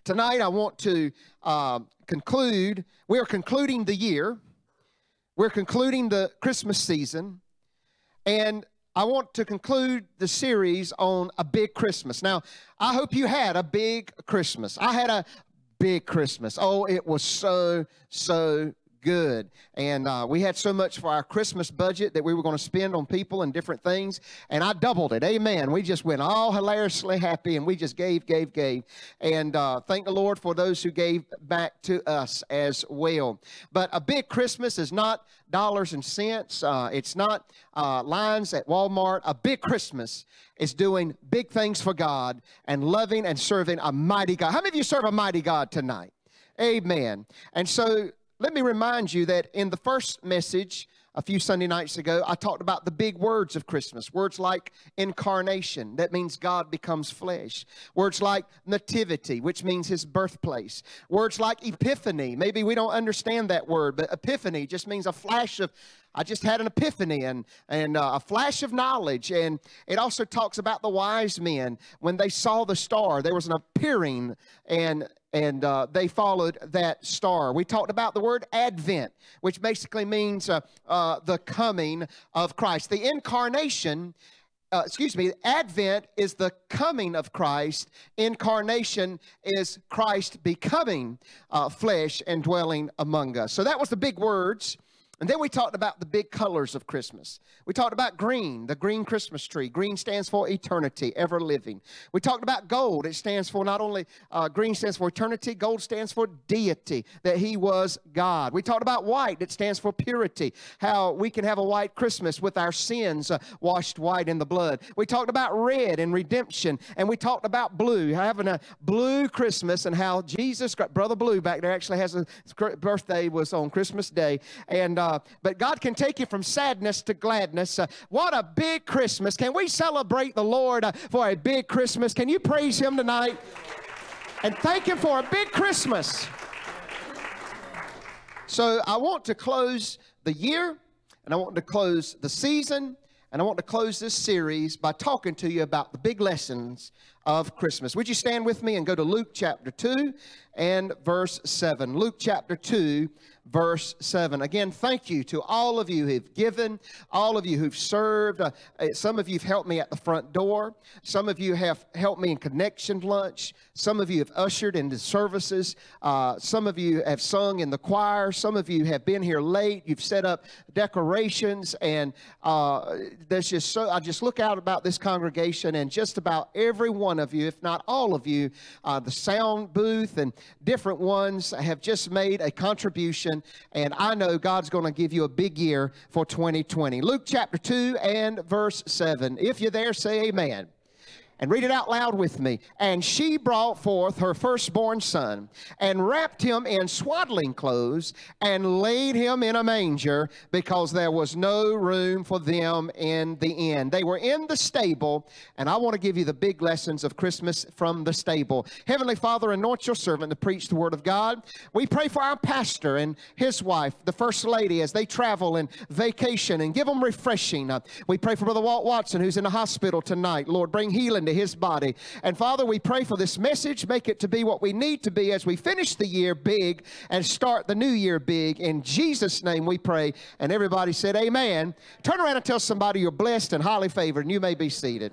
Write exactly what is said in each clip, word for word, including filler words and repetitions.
Tonight I want to uh, conclude, we are concluding the year. We're concluding the Christmas season. And I want to conclude the series on a big Christmas. Now, I hope you had a big Christmas. I had a big Christmas. Oh, it was so, so good. And uh, we had so much for our Christmas budget that we were going to spend on people and different things. And I doubled it. Amen. We just went all hilariously happy, and we just gave, gave, gave. And uh, thank the Lord for those who gave back to us as well. But a big Christmas is not dollars and cents. Uh, it's not uh, lines at Walmart. A big Christmas is doing big things for God and loving and serving a mighty God. How many of you serve a mighty God tonight? Amen. And so let me remind you that in the first message a few Sunday nights ago, I talked about the big words of Christmas. Words like incarnation, that means God becomes flesh. Words like nativity, which means his birthplace. Words like epiphany, maybe we don't understand that word, but epiphany just means a flash of, I just had an epiphany and, and uh, a flash of knowledge. And it also talks about the wise men. When they saw the star, there was an appearing, and And uh, they followed that star. We talked about the word Advent, which basically means uh, uh, the coming of Christ. The incarnation, uh, excuse me, Advent is the coming of Christ. Incarnation is Christ becoming uh, flesh and dwelling among us. So that was the big words. And then we talked about the big colors of Christmas. We talked about green, the green Christmas tree. Green stands for eternity, ever living. We talked about gold. It stands for not only, uh, green stands for eternity, gold stands for deity, that he was God. We talked about white. It stands for purity, how we can have a white Christmas with our sins uh, washed white in the blood. We talked about red and redemption, and we talked about blue, having a blue Christmas, and how Jesus, Brother Blue back there actually has a birthday, was on Christmas Day, and uh, Uh, but God can take you from sadness to gladness. Uh, what a big Christmas. Can we celebrate the Lord uh, for a big Christmas? Can you praise him tonight and thank him for a big Christmas? So I want to close the year, and I want to close the season, and I want to close this series by talking to you about the big lessons of Christmas. Would you stand with me and go to Luke chapter two and verse seven. Luke chapter two, verse seven. Again, thank you to all of you who've given, all of you who've served. Uh, some of you have helped me at the front door. Some of you have helped me in connection lunch. Some of you have ushered into services. Uh, some of you have sung in the choir. Some of you have been here late. You've set up decorations, and uh, there's just so I just look out about this congregation, and just about every one of you, if not all of you, uh, the sound booth and different ones have just made a contribution, and I know God's going to give you a big year for twenty twenty. Luke chapter two and verse seven. If you're there, say amen. And read it out loud with me. And she brought forth her firstborn son, and wrapped him in swaddling clothes, and laid him in a manger, because there was no room for them in the inn. They were in the stable, and I want to give you the big lessons of Christmas from the stable. Heavenly Father, anoint your servant to preach the word of God. We pray for our pastor and his wife, the first lady, as they travel and vacation, and give them refreshing. Uh, we pray for Brother Walt Watson, who's in the hospital tonight. Lord, bring healing to his body. And Father, we pray for this message. Make it to be what we need to be as we finish the year big and start the new year big. In Jesus' name we pray. And everybody said amen. Turn around and tell somebody you're blessed and highly favored, and you may be seated.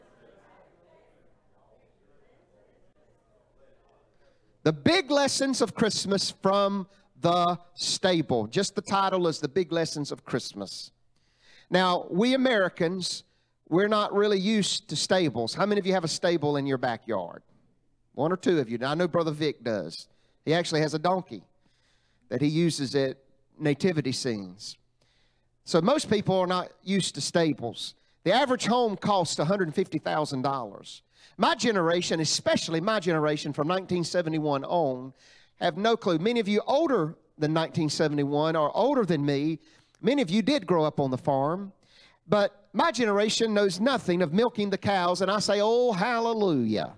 The big lessons of Christmas from the stable. Just the title is The Big Lessons of Christmas. Now, we Americans, we're not really used to stables. How many of you have a stable in your backyard? One or two of you. Now, I know Brother Vic does. He actually has a donkey that he uses at nativity scenes. So most people are not used to stables. The average home costs one hundred fifty thousand dollars. My generation, especially my generation from nineteen seventy-one on, have no clue. Many of you older than nineteen seventy-one or older than me, many of you did grow up on the farm. But my generation knows nothing of milking the cows, and I say, oh, hallelujah.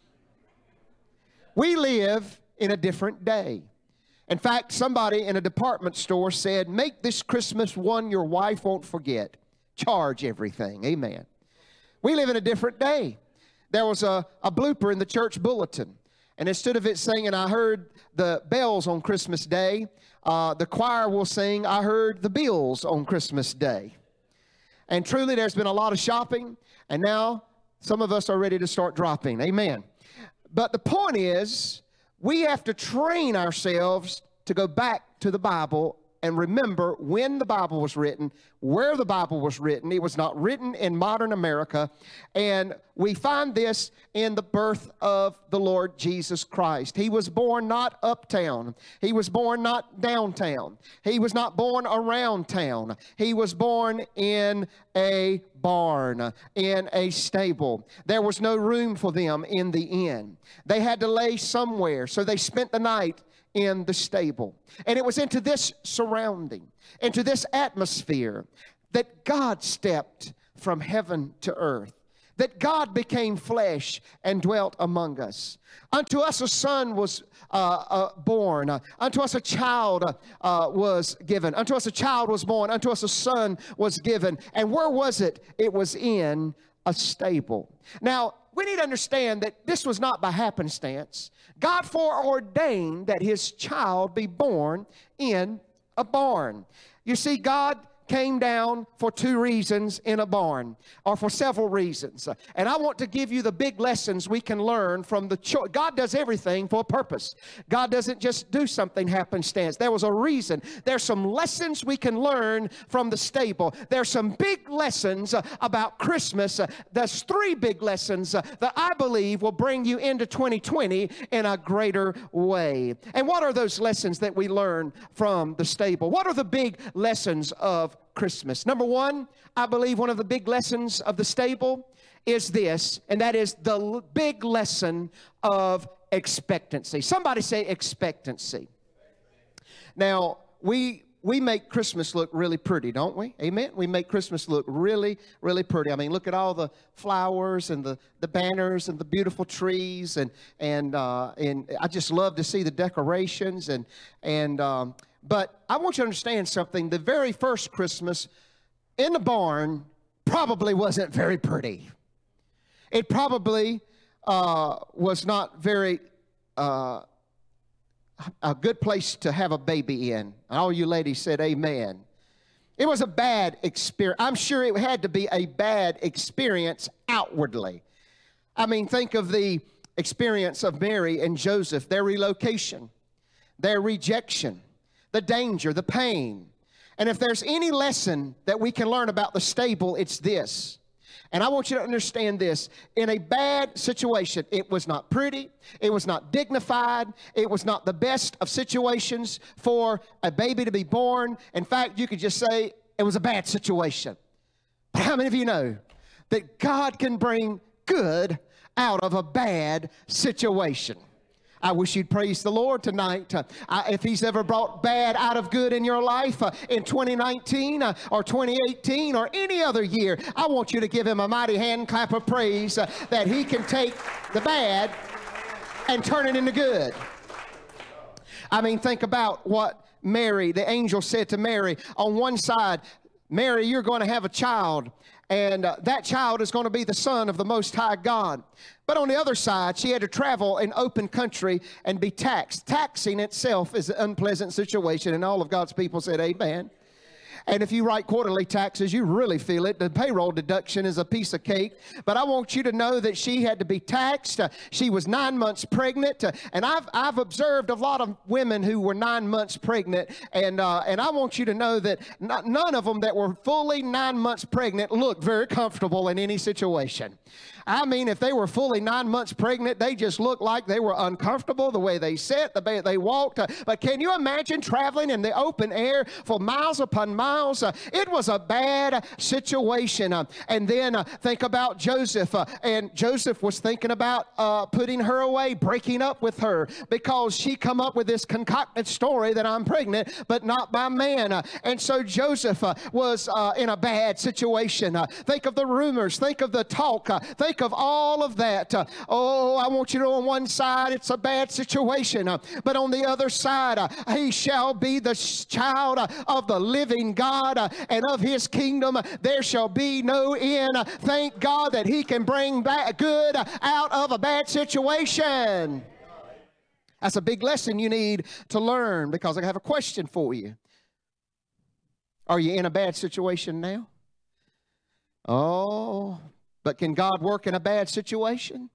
We live in a different day. In fact, somebody in a department store said, make this Christmas one your wife won't forget. Charge everything. Amen. We live in a different day. There was a, a blooper in the church bulletin. And instead of it singing, I heard the bells on Christmas Day, uh, the choir will sing, I heard the bills on Christmas Day. And truly, there's been a lot of shopping, and now some of us are ready to start dropping. Amen. But the point is, we have to train ourselves to go back to the Bible and remember when the Bible was written, where the Bible was written. It was not written in modern America. And we find this in the birth of the Lord Jesus Christ. He was born not uptown. He was born not downtown. He was not born around town. He was born in a barn, in a stable. There was no room for them in the inn. They had to lay somewhere, so they spent the night in the stable. And it was into this surrounding, into this atmosphere, that God stepped from heaven to earth, that God became flesh and dwelt among us. Unto us a son was uh, uh, born. Uh, unto us a child uh, was given. Unto us a child was born. Unto us a son was given. And where was it? It was in a stable. Now, we need to understand that this was not by happenstance. God foreordained that his child be born in a barn. You see, God came down for two reasons in a barn, or for several reasons. And I want to give you the big lessons we can learn from the choice. God does everything for a purpose. God doesn't just do something happenstance. There was a reason. There's some lessons we can learn from the stable. There's some big lessons uh, about Christmas. Uh, there's three big lessons uh, that I believe will bring you into twenty twenty in a greater way. And what are those lessons that we learn from the stable? What are the big lessons of Christmas? Number one, I believe one of the big lessons of the stable is this, and that is the l- big lesson of expectancy. Somebody say expectancy. Now, we we make Christmas look really pretty, don't we? Amen? We make Christmas look really, really pretty. I mean, look at all the flowers and the, the banners and the beautiful trees, and and uh, and I just love to see the decorations, and and um, but I want you to understand something. The very first Christmas in the barn probably wasn't very pretty. It probably uh, was not very uh, a good place to have a baby in. All you ladies said amen. It was a bad experience. I'm sure it had to be a bad experience outwardly. I mean, think of the experience of Mary and Joseph, their relocation, their rejection, the danger, the pain. And if there's any lesson that we can learn about the stable, it's this. And I want you to understand this. In a bad situation, it was not pretty, it was not dignified, it was not the best of situations for a baby to be born. In fact, you could just say it was a bad situation. But how many of you know that God can bring good out of a bad situation? I wish you'd praise the Lord tonight. Uh, I, if he's ever brought bad out of good in your life uh, in twenty nineteen uh, or twenty eighteen or any other year, I want you to give him a mighty hand clap of praise uh, that he can take the bad and turn it into good. I mean, think about what Mary, the angel said to Mary. On one side, Mary, you're going to have a child, and uh, that child is going to be the son of the Most High God. But on the other side, she had to travel in open country and be taxed. Taxing itself is an unpleasant situation, and all of God's people said amen. And if you write quarterly taxes, you really feel it. The payroll deduction is a piece of cake. But I want you to know that she had to be taxed. Uh, she was nine months pregnant. Uh, and I've, I've observed a lot of women who were nine months pregnant. And, uh, and I want you to know that not, none of them that were fully nine months pregnant looked very comfortable in any situation. I mean, if they were fully nine months pregnant, they just looked like they were uncomfortable, the way they sat, the way they walked. Uh, but can you imagine traveling in the open air for miles upon miles? Uh, it was a bad situation. Uh, and then uh, think about Joseph. Uh, and Joseph was thinking about uh, putting her away, breaking up with her, because she come up with this concocted story that I'm pregnant, but not by man. Uh, and so Joseph uh, was uh, in a bad situation. Uh, think of the rumors. Think of the talk. Uh, think of all of that. Uh, oh, I want you to know on one side it's a bad situation, uh, but on the other side, uh, he shall be the child uh, of the living God, uh, and of his kingdom uh, there shall be no end. Uh, thank God that he can bring back good uh, out of a bad situation. That's a big lesson you need to learn, because I have a question for you. Are you in a bad situation now? Oh, but can God work in a bad situation?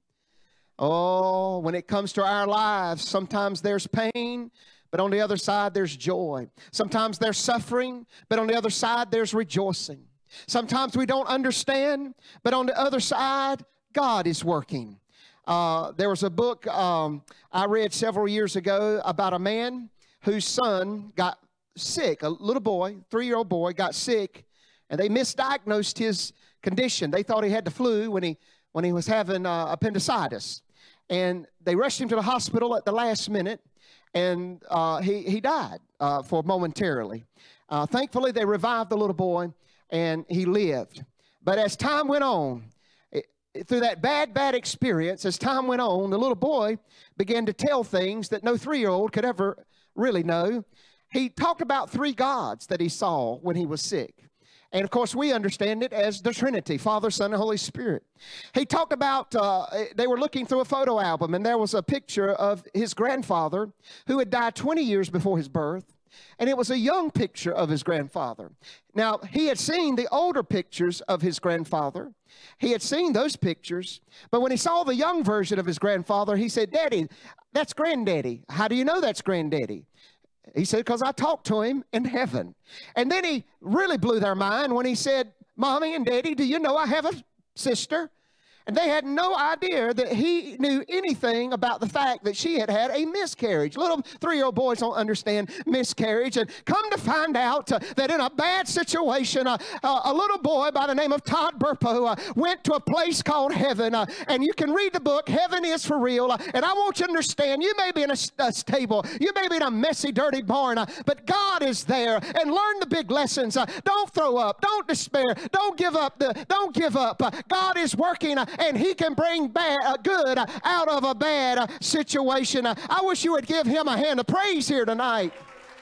Oh, when it comes to our lives, sometimes there's pain, but on the other side, there's joy. Sometimes there's suffering, but on the other side, there's rejoicing. Sometimes we don't understand, but on the other side, God is working. Uh, there was a book um, I read several years ago about a man whose son got sick. A little boy, three-year-old boy, got sick, and they misdiagnosed his condition. They thought he had the flu when he when he was having uh, appendicitis, and they rushed him to the hospital at the last minute, and uh, he he died uh, for momentarily. Uh, thankfully, they revived the little boy, and he lived. But as time went on, it, through that bad, bad experience, as time went on, the little boy began to tell things that no three-year-old could ever really know. He talked about three gods that he saw when he was sick. And, of course, we understand it as the Trinity, Father, Son, and Holy Spirit. He talked about, uh, they were looking through a photo album, and there was a picture of his grandfather who had died twenty years before his birth. And it was a young picture of his grandfather. Now, he had seen the older pictures of his grandfather. He had seen those pictures. But when he saw the young version of his grandfather, he said, "Daddy, that's Granddaddy." "How do you know that's Granddaddy?" He said, "Because I talked to him in heaven." And then he really blew their mind when he said, "Mommy and Daddy, do you know I have a sister?" And they had no idea that he knew anything about the fact that she had had a miscarriage. Little three-year-old boys don't understand miscarriage. And come to find out uh, that in a bad situation, uh, uh, a little boy by the name of Todd Burpo uh, went to a place called heaven. Uh, and you can read the book, Heaven is for Real. Uh, and I want you to understand, you may be in a, a stable, you may be in a messy, dirty barn, uh, but God is there. And learn the big lessons. Uh, don't throw up. Don't despair. Don't give up. The, don't give up. Uh, God is working. Uh, And he can bring bad, uh, good uh, out of a bad uh, situation. Uh, I wish you would give him a hand of praise here tonight.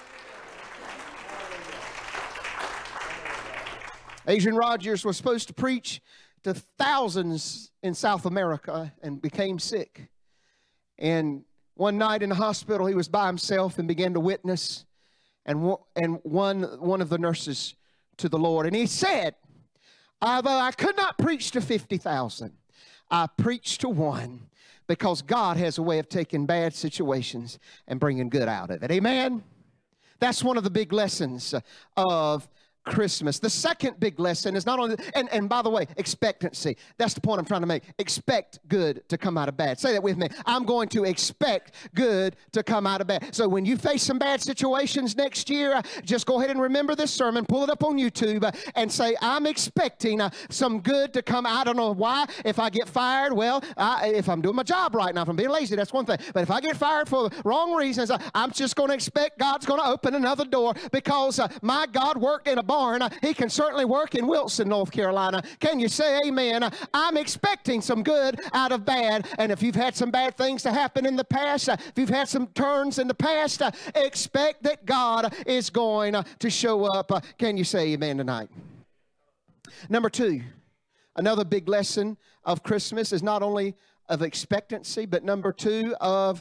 Adrian Rogers was supposed to preach to thousands in South America and became sick. And one night in the hospital, he was by himself and began to witness and, and won one of the nurses to the Lord. And he said, "Although I could not preach to fifty thousand, I preach to one, because God has a way of taking bad situations and bringing good out of it." Amen? That's one of the big lessons of Christmas. The second big lesson is not only, and, and by the way, expectancy. That's the point I'm trying to make. Expect good to come out of bad. Say that with me. I'm going to expect good to come out of bad. So when you face some bad situations next year, just go ahead and remember this sermon, pull it up on YouTube, and say, I'm expecting uh, some good to come. I don't know why. If I get fired, well, I, if I'm doing my job right now, if I'm being lazy, that's one thing. But if I get fired for wrong reasons, uh, I'm just going to expect God's going to open another door, because uh, my God worked in a barn. He can certainly work in Wilson, North Carolina. Can you say amen? I'm expecting some good out of bad. And if you've had some bad things to happen in the past, if you've had some turns in the past, expect that God is going to show up. Can you say amen tonight? Number two, another big lesson of Christmas is not only of expectancy, but number two, of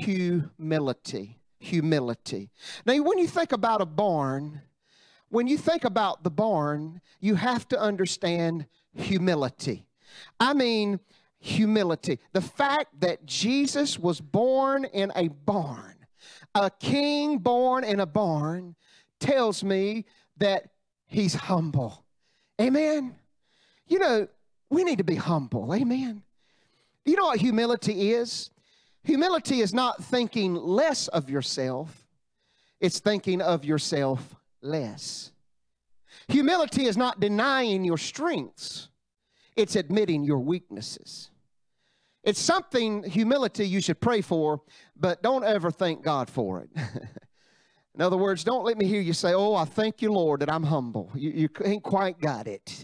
humility. Humility. Now, when you think about a barn, When you think about the barn, you have to understand humility. I mean, humility. The fact that Jesus was born in a barn, a king born in a barn, tells me that he's humble. Amen? You know, we need to be humble. Amen? Do you know what humility is? Humility is not thinking less of yourself. It's thinking of yourself less. Humility is not denying your strengths. It's admitting your weaknesses. It's something, humility, you should pray for, but don't ever thank God for it. In other words, don't let me hear you say, "Oh, I thank you, Lord, that I'm humble." You, you ain't quite got it.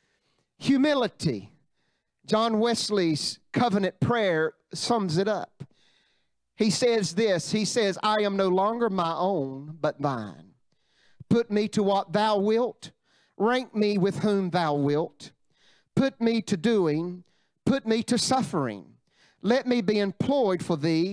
Humility. John Wesley's covenant prayer sums it up. He says this, he says, "I am no longer my own, but thine. Put me to what thou wilt. Rank me with whom thou wilt. Put me to doing. Put me to suffering. Let me be employed for thee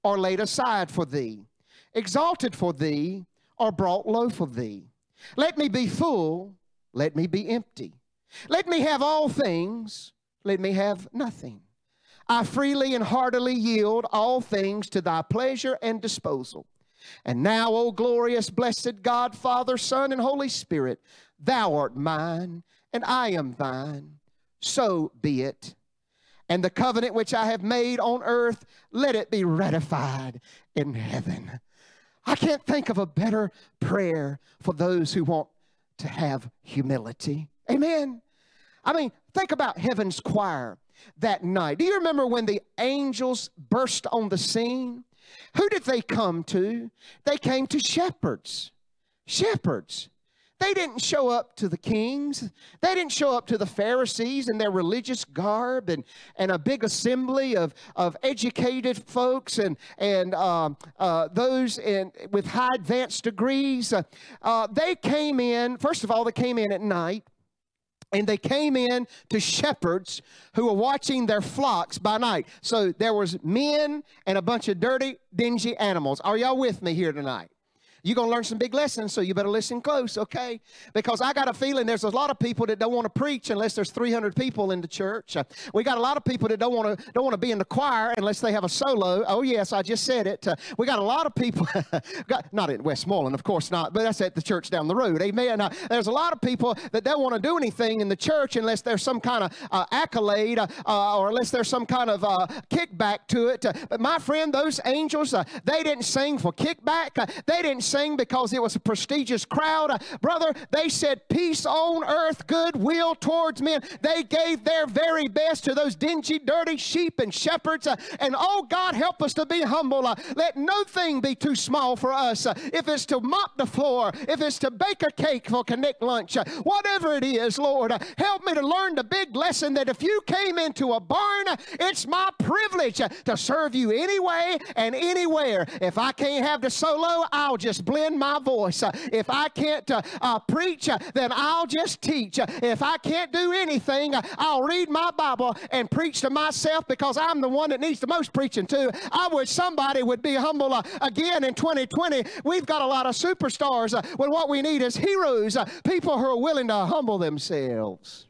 or laid aside for thee, exalted for thee, or brought low for thee. Let me be full, let me be empty. Let me have all things, let me have nothing. I freely and heartily yield all things to thy pleasure and disposal. And now, O glorious, blessed God, Father, Son, and Holy Spirit, thou art mine, and I am thine. So be it. And the covenant which I have made on earth, let it be ratified in heaven. I can't think of a better prayer for those who want to have humility. Amen. I mean, think about heaven's choir that night. Do you remember when the angels burst on the scene? Who did they come to? They came to shepherds. Shepherds. They didn't show up to the kings. They didn't show up to the Pharisees in their religious garb and, and a big assembly of, of educated folks and, and um, uh, those in, with high advanced degrees. Uh, uh, they came in, first of all, they came in at night. And they came in to shepherds who were watching their flocks by night. So there was men and a bunch of dirty, dingy animals. Are y'all with me here tonight? You're going to learn some big lessons, so you better listen close, okay? Because I got a feeling there's a lot of people that don't want to preach unless there's three hundred people in the church. Uh, we got a lot of people that don't want to don't want to be in the choir unless they have a solo. Oh, yes, I just said it. Uh, we got a lot of people, got, not in Westmoreland, of course not, but that's at the church down the road, amen? Uh, there's a lot of people that don't want to do anything in the church unless there's some kind of uh, accolade uh, uh, or unless there's some kind of uh, kickback to it. Uh, but my friend, those angels, uh, they didn't sing for kickback. Uh, they didn't sing because it was a prestigious crowd. Uh, brother, they said peace on earth, goodwill towards men. They gave their very best to those dingy, dirty sheep and shepherds. Uh, and oh, God, help us to be humble. Uh, let no thing be too small for us. Uh, if it's to mop the floor, if it's to bake a cake for Connect Lunch, uh, whatever it is, Lord, uh, help me to learn the big lesson that if you came into a barn, uh, it's my privilege uh, to serve you anyway and anywhere. If I can't have the solo, I'll just blend my voice. Uh, if I can't uh, uh, preach, uh, then I'll just teach. Uh, if I can't do anything, uh, I'll read my Bible and preach to myself because I'm the one that needs the most preaching to. I wish somebody would be humble uh, again in twenty twenty. We've got a lot of superstars uh, when what we need is heroes, uh, people who are willing to humble themselves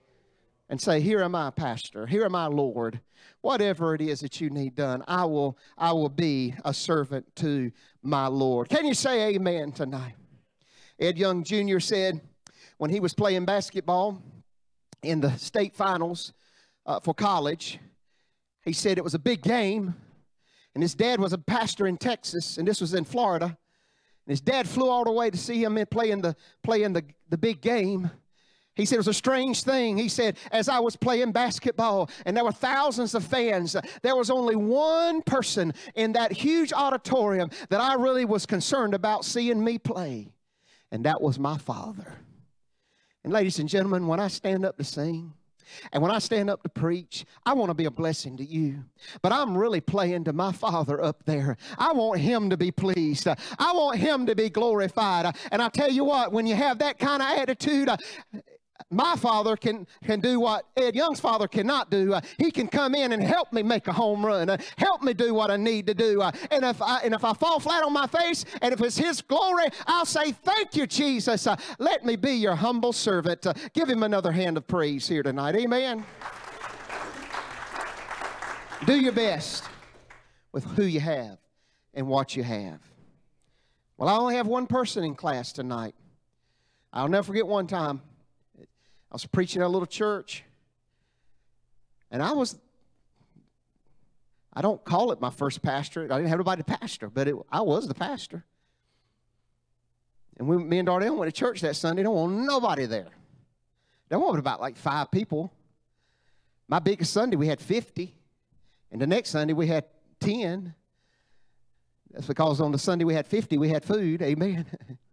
and say, here am I, Pastor. Here am I, Lord. Whatever it is that you need done, I will, I will be a servant to my Lord. Can you say amen tonight? Ed Young Junior said when he was playing basketball in the state finals uh, for college, he said it was a big game, and his dad was a pastor in Texas, and this was in Florida. And his dad flew all the way to see him playing the, playing the, the big game. He said it was a strange thing. He said, as I was playing basketball and there were thousands of fans, there was only one person in that huge auditorium that I really was concerned about seeing me play, and that was my father. And ladies and gentlemen, when I stand up to sing, and when I stand up to preach, I want to be a blessing to you. But I'm really playing to my Father up there. I want Him to be pleased. I want Him to be glorified. And I tell you what, when you have that kind of attitude, my father can, can do what Ed Young's father cannot do. Uh, he can come in and help me make a home run, uh, help me do what I need to do. Uh, and, if I, and if I fall flat on my face, and if it's His glory, I'll say, thank you, Jesus. Uh, let me be your humble servant. Uh, give Him another hand of praise here tonight. Amen. Do your best with who you have and what you have. Well, I only have one person in class tonight. I'll never forget one time. I was preaching at a little church, and I was, I don't call it my first pastorate. I didn't have anybody to pastor, but it, I was the pastor. And we, me and Darnell went to church that Sunday. Don't want nobody there. There wasn't about like five people. My biggest Sunday, we had fifty, and the next Sunday, we had ten. That's because on the Sunday we had fifty, we had food. Amen.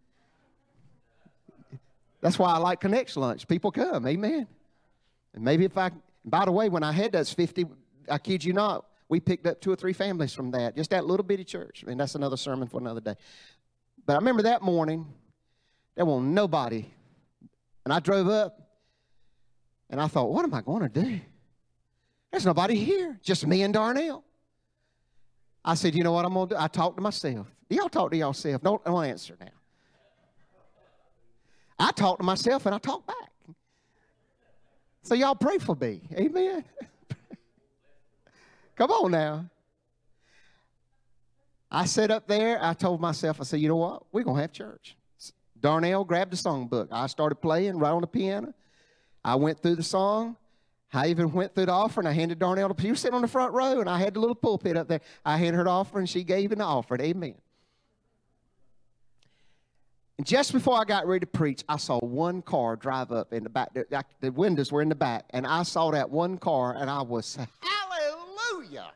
That's why I like Connect Lunch. People come, amen. And maybe if I, by the way, when I had those fifty, I kid you not, we picked up two or three families from that, just that little bitty church. I mean, that's another sermon for another day. But I remember that morning, there was nobody. And I drove up, and I thought, what am I going to do? There's nobody here, just me and Darnell. I said, you know what I'm going to do? I talked to myself. Y'all talk to yourself. Don't, don't answer now. I talk to myself and I talk back. So y'all pray for me. Amen. Come on now. I sat up there. I told myself, I said, you know what? We're going to have church. Darnell grabbed the songbook. I started playing right on the piano. I went through the song. I even went through the offering. I handed Darnell the, she was sitting on the front row, and I had the little pulpit up there. I handed her the offering. She gave in the offering. Amen. And just before I got ready to preach, I saw one car drive up in the back. The, the windows were in the back, and I saw that one car, and I was, hallelujah.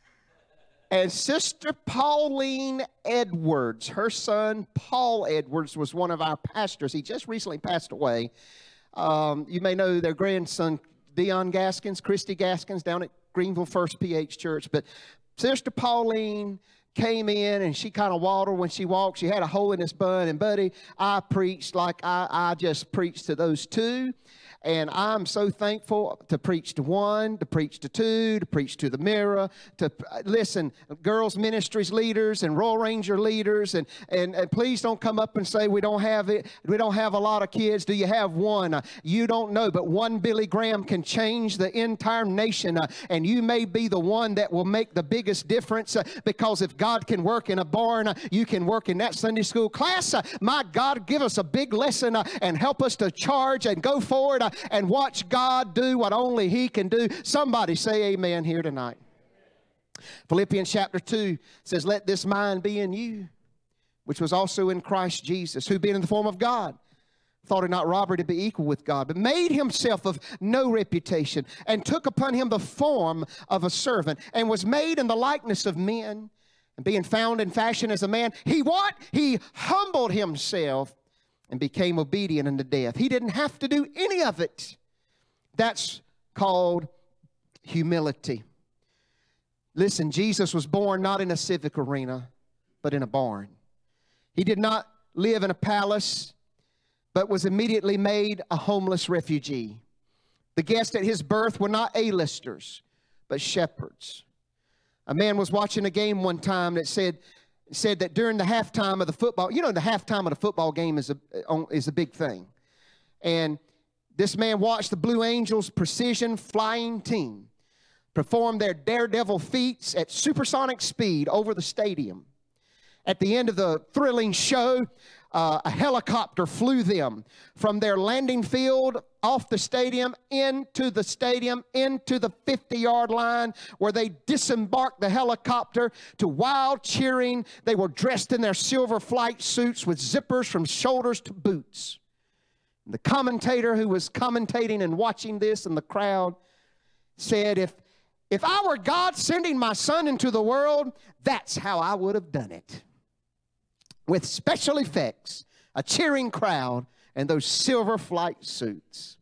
And Sister Pauline Edwards, her son Paul Edwards, was one of our pastors. He just recently passed away. Um, you may know their grandson, Dion Gaskins, Christy Gaskins, down at Greenville First P H Church. But Sister Pauline came in, and she kind of waddled when she walked. She had a hole in this bun. And, buddy, I preached like I, I just preached to those two. And I'm so thankful to preach to one, to preach to two, to preach to the mirror, to listen, girls ministries leaders and Royal Ranger leaders, and, and, and please don't come up and say we don't have it, we don't have a lot of kids. Do you have one? Uh, you don't know, but one Billy Graham can change the entire nation, uh, and you may be the one that will make the biggest difference, uh, because if God can work in a barn, uh, you can work in that Sunday school class. Uh, my God, give us a big lesson uh, and help us to charge and go forward. Uh, and watch God do what only He can do. Somebody say amen here tonight. Philippians chapter two says, let this mind be in you, which was also in Christ Jesus, who being in the form of God, thought it not robbery to be equal with God, but made himself of no reputation, and took upon him the form of a servant, and was made in the likeness of men. And being found in fashion as a man, he what? He humbled himself and became obedient unto death. He didn't have to do any of it. That's called humility. Listen, Jesus was born not in a civic arena, but in a barn. He did not live in a palace, but was immediately made a homeless refugee. The guests at his birth were not A-listers, but shepherds. A man was watching a game one time that said, said that during the halftime of the football, you know, the halftime of the football game is a, is a big thing. And this man watched the Blue Angels precision flying team perform their daredevil feats at supersonic speed over the stadium. At the end of the thrilling show, uh, a helicopter flew them from their landing field off the stadium into the stadium, into the fifty-yard line, where they disembarked the helicopter to wild cheering. They were dressed in their silver flight suits with zippers from shoulders to boots. The commentator who was commentating and watching this in the crowd said, if, if I were God sending my son into the world, that's how I would have done it. With special effects, a cheering crowd, and those silver flight suits.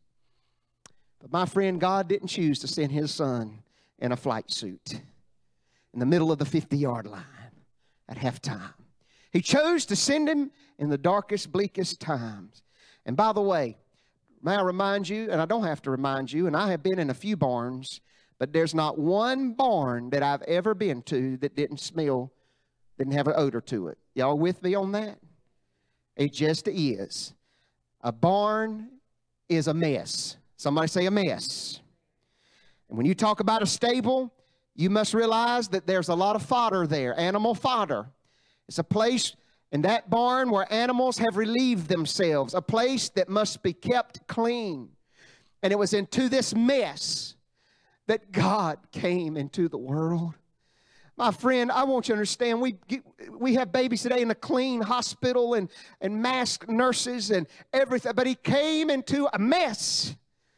But my friend, God didn't choose to send his son in a flight suit in the middle of the fifty-yard line at halftime. He chose to send him in the darkest, bleakest times. And by the way, may I remind you, and I don't have to remind you, and I have been in a few barns, but there's not one barn that I've ever been to that didn't smell, didn't have an odor to it. Y'all with me on that? It just is. A barn is a mess. Somebody say a mess. And when you talk about a stable, you must realize that there's a lot of fodder there, animal fodder. It's a place in that barn where animals have relieved themselves, a place that must be kept clean. And it was into this mess that God came into the world. My friend, I want you to understand, we we have babies today in a clean hospital and, and masked nurses and everything, but he came into a mess.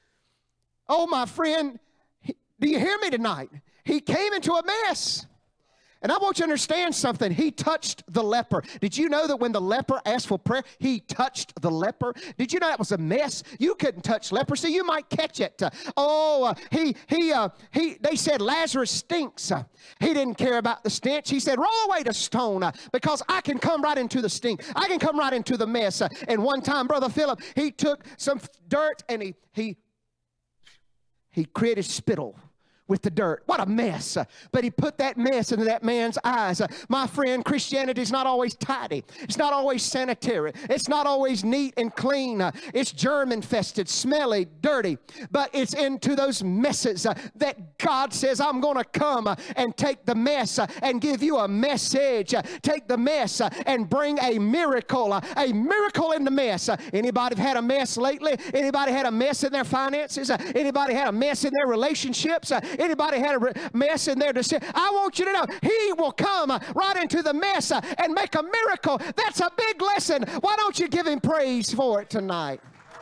Oh, my friend, do you hear me tonight? He came into a mess. And I want you to understand something. He touched the leper. Did you know that when the leper asked for prayer, he touched the leper? Did you know that was a mess? You couldn't touch leprosy. You might catch it. Uh, oh, uh, he, he, uh, he, they said Lazarus stinks. Uh, he didn't care about the stench. He said, roll away the stone uh, because I can come right into the stink. I can come right into the mess. Uh, and one time, Brother Philip, he took some dirt and he, he, he created spittle with the dirt. What a mess. But he put that mess into that man's eyes. My friend, Christianity is not always tidy. It's not always sanitary. It's not always neat and clean. It's germ-infested, smelly, dirty. But it's into those messes that God says, I'm going to come and take the mess and give you a message. Take the mess and bring a miracle. A miracle in the mess. Anybody had a mess lately? Anybody had a mess in their finances? Anybody had a mess in their relationships? Anybody had a mess in their decision? I want you to know He will come right into the mess and make a miracle. That's a big lesson. Why don't you give Him praise for it tonight?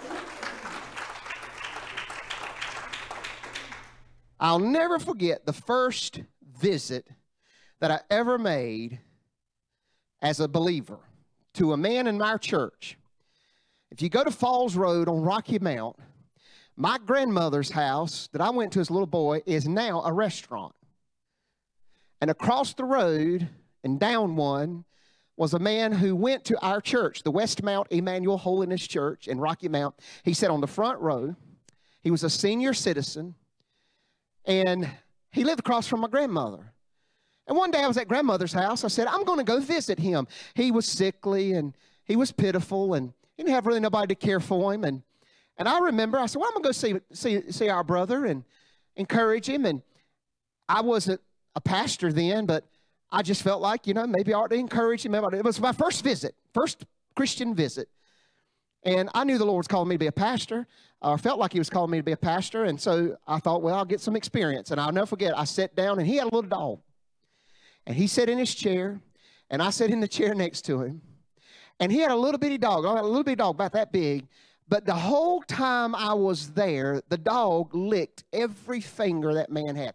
I'll never forget the first visit that I ever made as a believer to a man in our church. If you go to Falls Road on Rocky Mount, my grandmother's house that I went to as a little boy is now a restaurant. And across the road and down one was a man who went to our church, the Westmount Emmanuel Holiness Church in Rocky Mount. He sat on the front row. He was a senior citizen. And he lived across from my grandmother. And one day I was at grandmother's house. I said, I'm going to go visit him. He was sickly and he was pitiful and he didn't have really nobody to care for him. And And I remember, I said, well, I'm going to go see, see, see our brother and encourage him. And I wasn't a pastor then, but I just felt like, you know, maybe I ought to encourage him. It was my first visit, first Christian visit. And I knew the Lord was calling me to be a pastor, or felt like He was calling me to be a pastor. And so I thought, well, I'll get some experience. And I'll never forget, I sat down, and he had a little dog. And he sat in his chair, and I sat in the chair next to him. And he had a little bitty dog, a little bitty dog about that big. But the whole time I was there, the dog licked every finger that man had.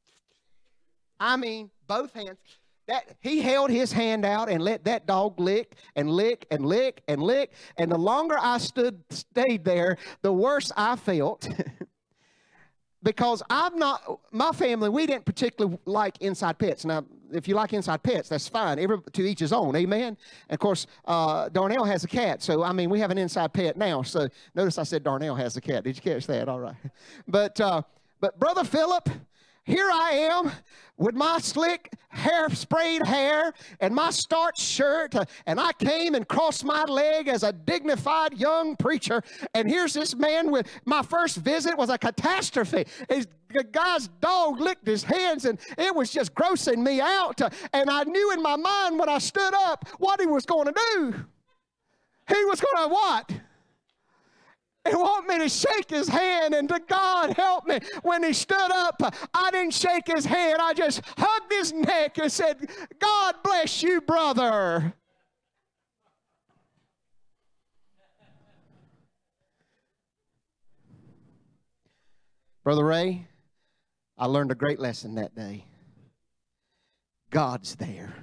I mean, both hands. That he held his hand out and let that dog lick and lick and lick and lick. And the longer I stood, stayed there, the worse I felt. Because I'm not, my family, we didn't particularly like inside pets. Now, if you like inside pets, that's fine. Every, to each his own, amen? And of course, uh, Darnell has a cat. So, I mean, we have an inside pet now. So, notice I said Darnell has a cat. Did you catch that? All right. But, uh, but Brother Philip, here I am with my slick hair, sprayed hair, and my starched shirt, uh, and I came and crossed my leg as a dignified young preacher, and here's this man with, my first visit was a catastrophe. His, the guy's dog licked his hands, and it was just grossing me out, uh, and I knew in my mind when I stood up what he was going to do. He was going to what? He want me to shake his hand, and to God help me, when he stood up, I didn't shake his hand. I just hugged his neck and said, God bless you, brother. Brother Ray, I learned a great lesson that day. God's there.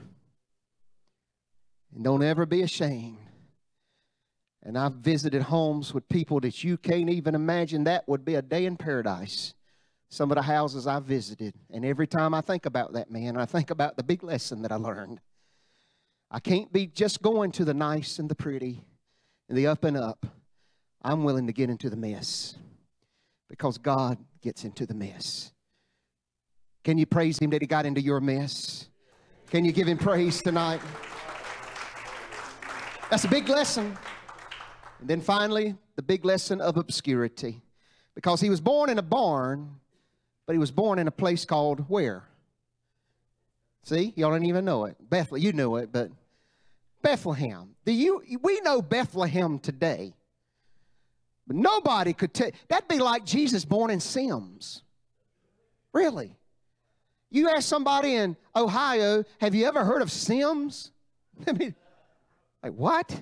And don't ever be ashamed. And I've visited homes with people that you can't even imagine. That would be a day in paradise. Some of the houses I visited. And every time I think about that man, I think about the big lesson that I learned. I can't be just going to the nice and the pretty and the up and up. I'm willing to get into the mess. Because God gets into the mess. Can you praise Him that He got into your mess? Can you give Him praise tonight? That's a big lesson. And then finally, the big lesson of obscurity. Because he was born in a barn, but he was born in a place called where? See, y'all didn't even know it. Bethlehem, you knew it, but Bethlehem. Do you? We know Bethlehem today. But nobody could tell. That'd be like Jesus born in Sims. Really? You ask somebody in Ohio, have you ever heard of Sims? I mean, like what?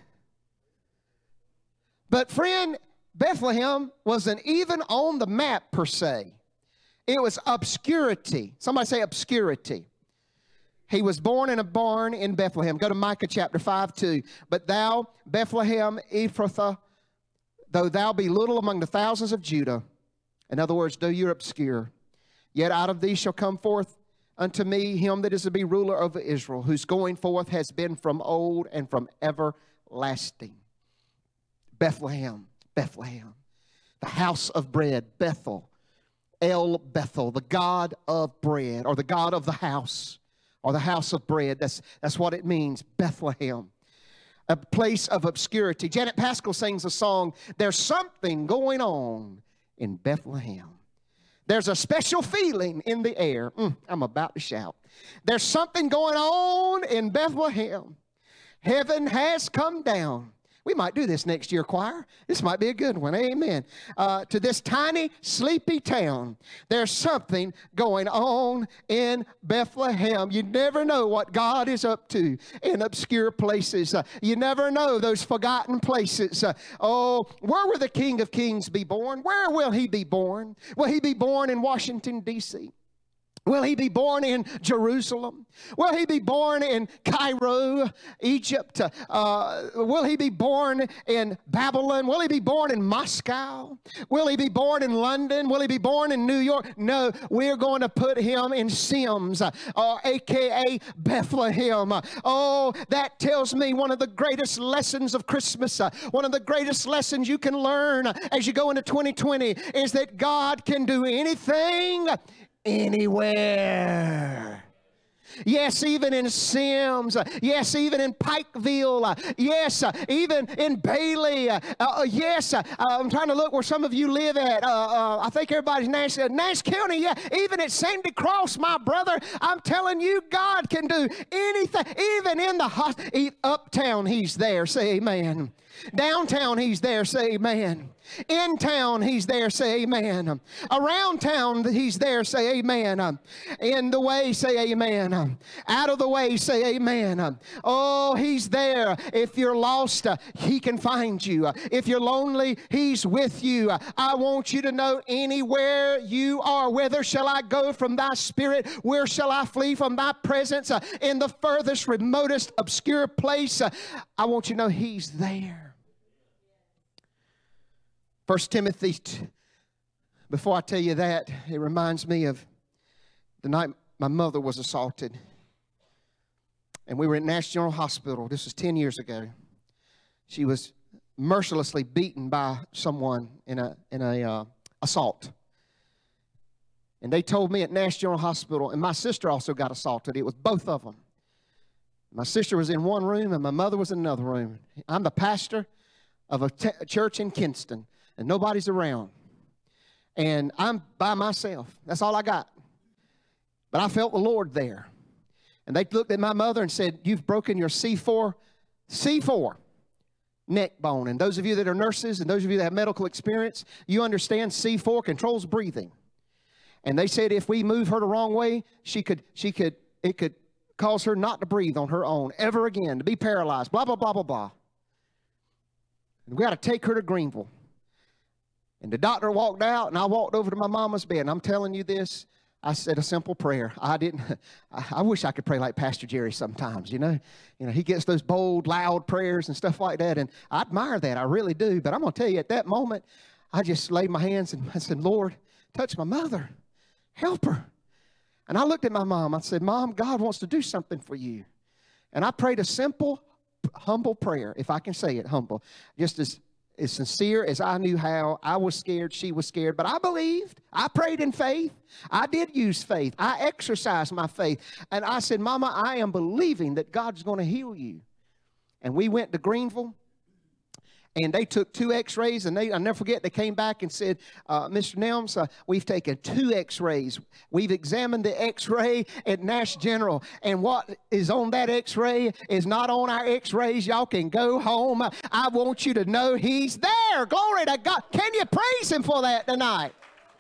But friend, Bethlehem wasn't even on the map per se. It was obscurity. Somebody say obscurity. He was born in a barn in Bethlehem. Go to Micah chapter five, two. But thou, Bethlehem Ephrathah, though thou be little among the thousands of Judah. In other words, though you're obscure, yet out of thee shall come forth unto me him that is to be ruler over Israel, whose going forth has been from old and from everlasting. Bethlehem, Bethlehem, the house of bread, Bethel. El Bethel, the God of bread, or the God of the house, or the house of bread. That's, that's what it means, Bethlehem. A place of obscurity. Janet Paschal sings a song, "There's something going on in Bethlehem. There's a special feeling in the air." Mm, I'm about to shout. There's something going on in Bethlehem. Heaven has come down. We might do this next year, choir. This might be a good one. Amen. Uh, to this tiny, sleepy town, there's something going on in Bethlehem. You never know what God is up to in obscure places. Uh, you never know those forgotten places. Uh, oh, where will the King of Kings be born? Where will he be born? Will he be born in Washington, D C? Will he be born in Jerusalem? Will he be born in Cairo, Egypt? Uh, will he be born in Babylon? Will he be born in Moscow? Will he be born in London? Will he be born in New York? No, we're going to put him in Sims, uh, a k a. Bethlehem. Uh, oh, that tells me one of the greatest lessons of Christmas, uh, one of the greatest lessons you can learn as you go into twenty twenty is that God can do anything, anywhere. Yes, even in Sims. Yes, even in Pikeville. Yes, even in Bailey. Uh, uh, yes, uh, I'm trying to look where some of you live at. Uh, uh, I think everybody's Nash, uh, Nash County. Yeah, even at Sandy Cross, my brother. I'm telling you, God can do anything. Even in the hospital, uptown, He's there. Say amen. Downtown, He's there. Say amen. In town, He's there. Say amen. Around town, He's there. Say amen. In the way, say amen. Out of the way, say amen. Oh, He's there. If you're lost, He can find you. If you're lonely, He's with you. I want you to know, anywhere you are, whither shall I go from thy spirit? Where shall I flee from thy presence? In the furthest, remotest, obscure place, I want you to know He's there. First Timothy, before I tell you that, it reminds me of the night my mother was assaulted. And we were at Nash General Hospital. This was ten years ago. She was mercilessly beaten by someone in a, in a uh, assault. And they told me at Nash General Hospital, and my sister also got assaulted. It was both of them. My sister was in one room, and my mother was in another room. I'm the pastor of a, t- a church in Kinston. And nobody's around. And I'm by myself. That's all I got. But I felt the Lord there. And they looked at my mother and said, "You've broken your C four, C four neck bone." And those of you that are nurses and those of you that have medical experience, you understand C four controls breathing. And they said if we move her the wrong way, she could, she could, it could cause her not to breathe on her own ever again, to be paralyzed, blah, blah, blah, blah, blah. And we got to take her to Greenville. And the doctor walked out, and I walked over to my mama's bed. And I'm telling you this, I said a simple prayer. I didn't, I, I wish I could pray like Pastor Jerry sometimes, you know. You know, he gets those bold, loud prayers and stuff like that. And I admire that, I really do. But I'm going to tell you, at that moment, I just laid my hands and I said, "Lord, touch my mother. Help her." And I looked at my mom. I said, "Mom, God wants to do something for you." And I prayed a simple, humble prayer, if I can say it, humble. Just as As sincere as I knew how. I was scared, she was scared, but I believed. I prayed in faith. I did use faith. I exercised my faith. And I said, "Mama, I am believing that God's going to heal you." And we went to Greenville. And they took two x-rays, and they, I'll never forget, they came back and said, uh, "Mister Nelms, uh, we've taken two x-rays. We've examined the x-ray at Nash General, and what is on that x-ray is not on our x-rays. Y'all can go home. I want you to know He's there." Glory to God. Can you praise Him for that tonight?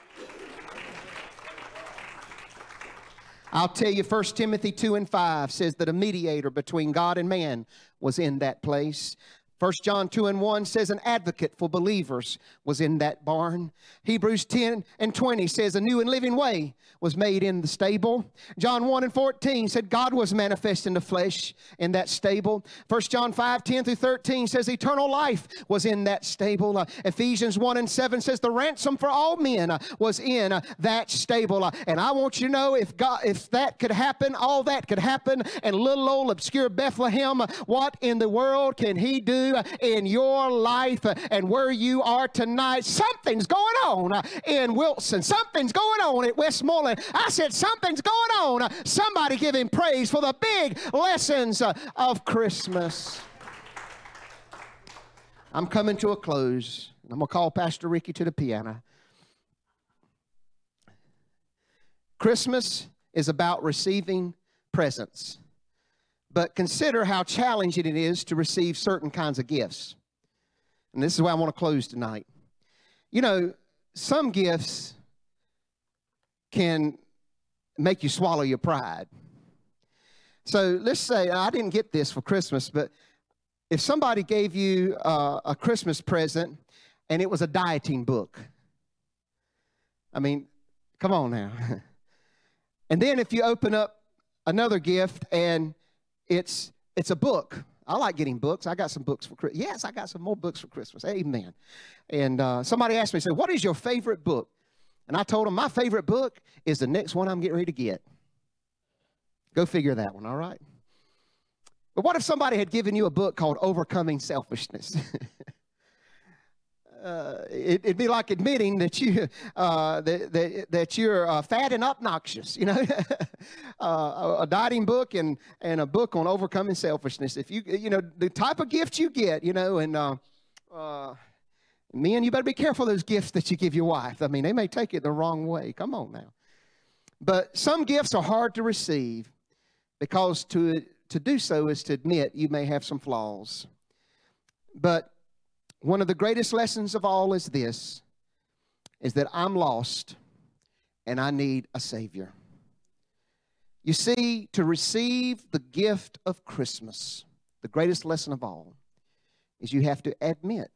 I'll tell you, First Timothy two and five says that a mediator between God and man was in that place. First John two and one says an advocate for believers was in that barn. Hebrews ten and twenty says a new and living way was made in the stable. John one and fourteen said God was manifest in the flesh in that stable. First John five, ten through thirteen says eternal life was in that stable. Uh, Ephesians one and seven says the ransom for all men uh, was in uh, that stable. Uh, and I want you to know, if God, if that could happen, all that could happen in little old obscure Bethlehem, uh, what in the world can He do do in your life and where you are tonight. Something's going on in Wilson. Something's going on at Westmoreland. I said something's going on. Somebody give him praise for the big lessons of Christmas. I'm coming to a close. I'm going to call Pastor Ricky to the piano. Christmas is about receiving presents. But consider how challenging it is to receive certain kinds of gifts. And this is why I want to close tonight. You know, some gifts can make you swallow your pride. So let's say, I didn't get this for Christmas, but if somebody gave you uh, a Christmas present and it was a dieting book. I mean, come on now. And then if you open up another gift and it's it's a book. I like getting books. I got some books for Christmas. Yes, I got some more books for Christmas. Amen. And uh, somebody asked me, said, what is your favorite book? And I told them my favorite book is the next one I'm getting ready to get. Go figure that one, all right? But what if somebody had given you a book called Overcoming Selfishness? uh, it, it'd be like admitting that you uh, that, that, that you're uh, fat and obnoxious. You know, uh, a dieting book and and a book on overcoming selfishness. If you you know the type of gift you get, you know, and uh, uh, men, you better be careful of those gifts that you give your wife. I mean, they may take it the wrong way. Come on now. But some gifts are hard to receive because to To do so is to admit you may have some flaws. But one of the greatest lessons of all is this, is that I'm lost and I need a Savior. You see, to receive the gift of Christmas, the greatest lesson of all, is you have to admit,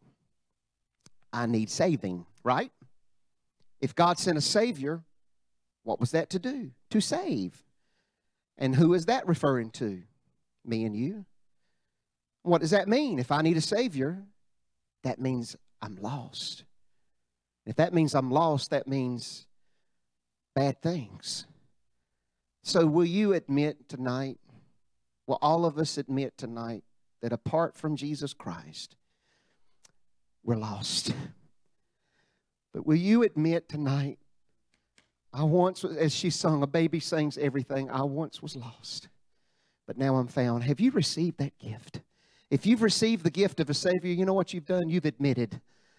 I need saving, right? If God sent a Savior, what was that to do? To save. And who is that referring to? Me and you. What does that mean? If I need a Savior, that means I'm lost. If that means I'm lost, that means bad things. So will you admit tonight, will all of us admit tonight, that apart from Jesus Christ, we're lost? But will you admit tonight, I once, as she sung, a baby sings everything, I once was lost, but now I'm found. Have you received that gift? If you've received the gift of a Savior, you know what you've done? You've admitted,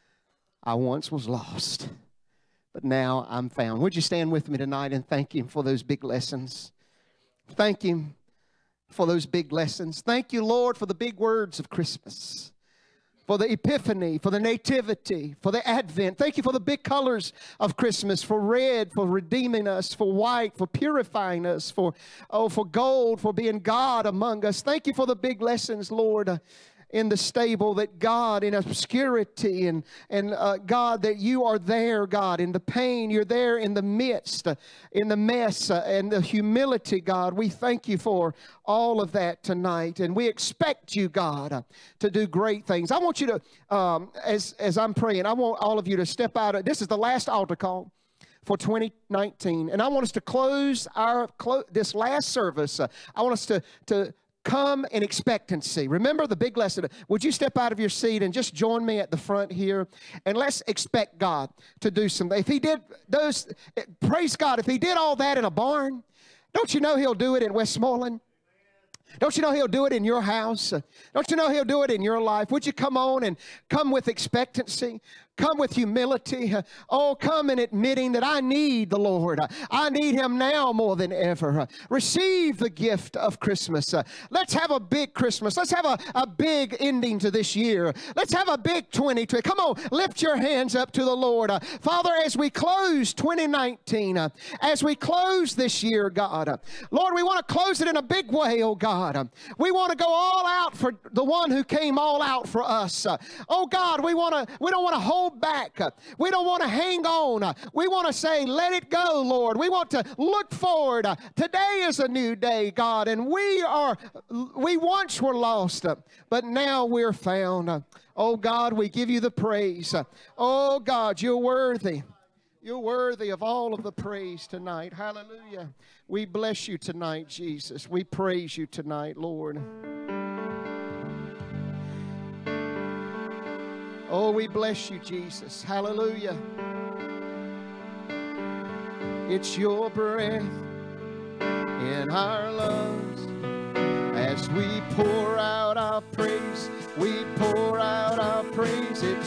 I once was lost, but now I'm found. Would you stand with me tonight and thank Him for those big lessons? Thank Him for those big lessons. Thank you, Lord, for the big words of Christmas, for the Epiphany, for the Nativity, for the Advent. Thank you for the big colors of Christmas, for red, for redeeming us, for white, for purifying us, for, oh, for gold, for being God among us. Thank you for the big lessons, Lord, uh, in the stable, that God, in obscurity, and, and uh, God, that you are there, God, in the pain. You're there in the midst, uh, in the mess, uh, and the humility, God. We thank you for all of that tonight, and we expect you, God, uh, to do great things. I want you to, um, as, as I'm praying, I want all of you to step out. Of, this is the last altar call for twenty nineteen, and I want us to close our clo- this last service. Uh, I want us to to come in expectancy. Remember the big lesson. Would you step out of your seat and just join me at the front here? And let's expect God to do something. If He did those, praise God, if He did all that in a barn, don't you know He'll do it in Westmoreland? Don't you know He'll do it in your house? Don't you know He'll do it in your life? Would you come on and come with expectancy? Come with humility. Oh, come in admitting that I need the Lord. I need Him now more than ever. Receive the gift of Christmas. Let's have a big Christmas. Let's have a, a big ending to this year. Let's have a big twenty twenty. Come on, lift your hands up to the Lord. Father, as we close twenty nineteen, as we close this year, God, Lord, we want to close it in a big way, oh God. We want to go all out for the one who came all out for us. Oh God, we want to, we don't want to hold back. We don't want to hang on. We want to say, let it go, Lord. We want to look forward. Today is a new day, God, and we are, we once were lost, but now we're found. Oh God, we give you the praise. Oh God, you're worthy. You're worthy of all of the praise tonight. Hallelujah. We bless you tonight, Jesus. We praise you tonight, Lord. Oh, we bless you, Jesus. Hallelujah. It's your breath in our lungs. As we pour out our praise, we pour out our praise. It's,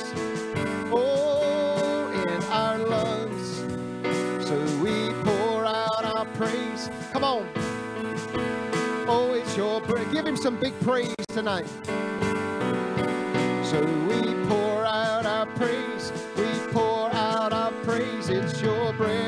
oh, in our lungs. So we pour out our praise. Come on. Oh, it's your breath. Give him some big praise tonight. So we pour out our praise. We pour out our praise. It's your breath